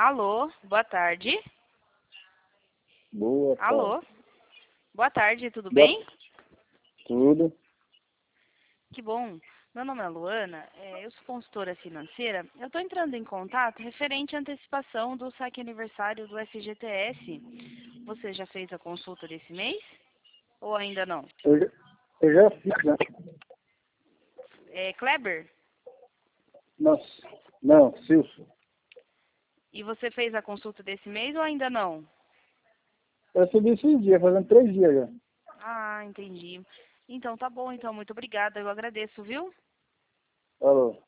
Alô, boa tarde. Boa tarde. Alô, boa tarde, tudo Boa- bem? Tudo. Que bom. Meu nome é Luana, eu sou consultora financeira. Eu estou entrando em contato referente à antecipação do saque aniversário do FGTS. Você já fez a consulta desse mês? Ou ainda não? Eu já fiz, né? Kleber, Não, Silvio. e você fez a consulta desse mês ou ainda não? Eu recebi esses dias, fazendo 3 dias já. Ah, entendi. Então tá bom, então muito obrigada, eu agradeço, viu? Alô.